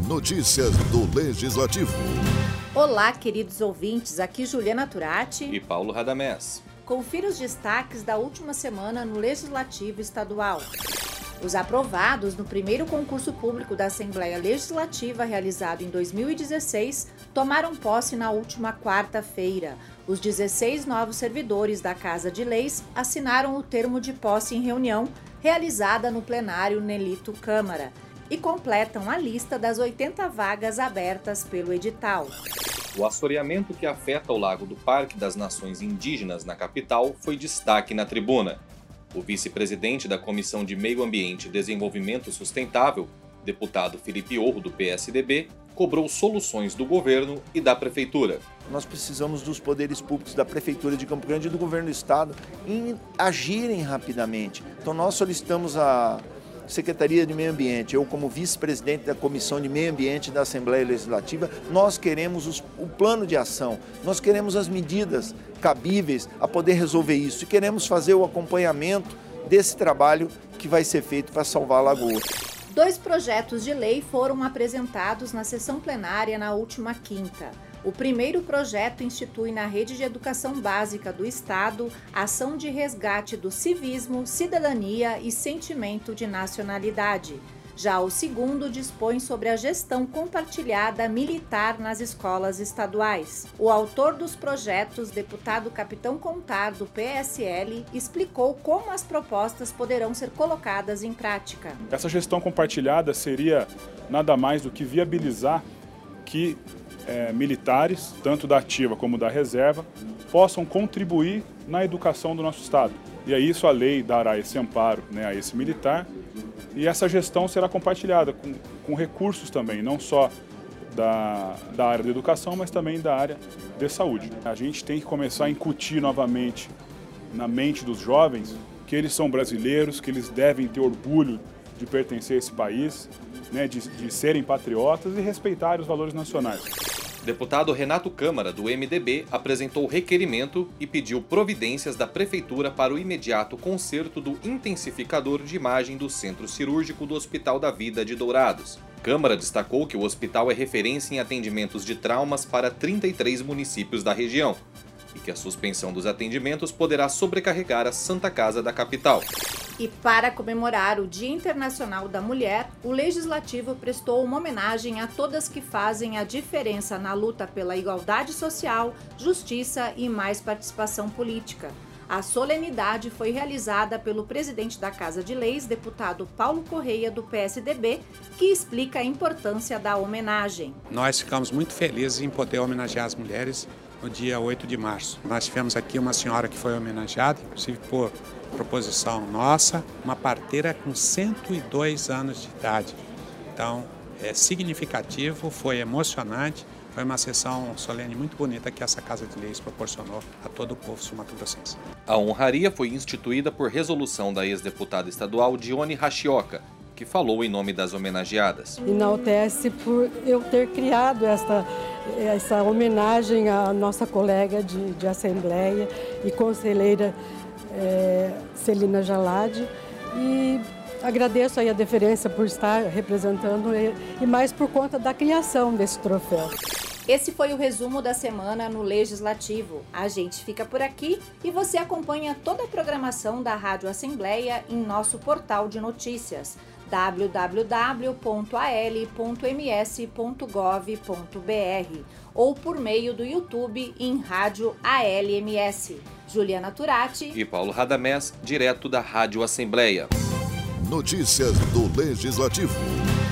Notícias do Legislativo. Olá, queridos ouvintes, aqui Juliana Turati e Paulo Radamés. Confira os destaques da última semana no Legislativo Estadual. Os aprovados no primeiro concurso público da Assembleia Legislativa realizado em 2016 tomaram posse na última quarta-feira. Os 16 novos servidores da Casa de Leis assinaram o termo de posse em reunião realizada no plenário Nelito Câmara e completam a lista das 80 vagas abertas pelo edital. O assoreamento que afeta o Lago do Parque das Nações Indígenas na capital foi destaque na tribuna. O vice-presidente da Comissão de Meio Ambiente e Desenvolvimento Sustentável, deputado Felipe Orro, do PSDB, cobrou soluções do governo e da prefeitura. Nós precisamos dos poderes públicos, da Prefeitura de Campo Grande e do Governo do Estado em agirem rapidamente. Então nós solicitamos a Secretaria de Meio Ambiente, eu como vice-presidente da Comissão de Meio Ambiente da Assembleia Legislativa, nós queremos o plano de ação, nós queremos as medidas cabíveis a poder resolver isso e queremos fazer o acompanhamento desse trabalho que vai ser feito para salvar a lagoa. 2 projetos de lei foram apresentados na sessão plenária na última quinta. O primeiro projeto institui na rede de educação básica do Estado a ação de resgate do civismo, cidadania e sentimento de nacionalidade. Já o segundo dispõe sobre a gestão compartilhada militar nas escolas estaduais. O autor dos projetos, deputado Capitão Contar, do PSL, explicou como as propostas poderão ser colocadas em prática. Essa gestão compartilhada seria nada mais do que viabilizar que militares, tanto da ativa como da reserva, possam contribuir na educação do nosso Estado. E aí isso a lei dará esse amparo, a esse militar, e essa gestão será compartilhada com recursos também, não só da área da educação, mas também da área de saúde. A gente tem que começar a incutir novamente na mente dos jovens que eles são brasileiros, que eles devem ter orgulho de pertencer a esse país, de serem patriotas e respeitar os valores nacionais. Deputado Renato Câmara, do MDB, apresentou requerimento e pediu providências da Prefeitura para o imediato conserto do intensificador de imagem do Centro Cirúrgico do Hospital da Vida de Dourados. Câmara destacou que o hospital é referência em atendimentos de traumas para 33 municípios da região e que a suspensão dos atendimentos poderá sobrecarregar a Santa Casa da capital. E para comemorar o Dia Internacional da Mulher, o Legislativo prestou uma homenagem a todas que fazem a diferença na luta pela igualdade social, justiça e mais participação política. A solenidade foi realizada pelo presidente da Casa de Leis, deputado Paulo Correia, do PSDB, que explica a importância da homenagem. Nós ficamos muito felizes em poder homenagear as mulheres no dia 8 de março. Nós tivemos aqui uma senhora que foi homenageada, inclusive por proposição nossa, uma parteira com 102 anos de idade. Então, é significativo, foi emocionante, foi uma sessão solene muito bonita que essa Casa de Leis proporcionou a todo o povo sul-mato-grossense. A honraria foi instituída por resolução da ex-deputada estadual Dione Rachioca, que falou em nome das homenageadas. Enaltece por eu ter criado essa homenagem à nossa colega de Assembleia e conselheira Celina Jalad, e agradeço aí a deferência por estar representando e mais por conta da criação desse troféu. Esse foi o resumo da semana no Legislativo. A gente fica por aqui e você acompanha toda a programação da Rádio Assembleia em nosso portal de notícias www.al.ms.gov.br ou por meio do YouTube em Rádio ALMS. Juliana Turati e Paulo Radamés, direto da Rádio Assembleia. Notícias do Legislativo.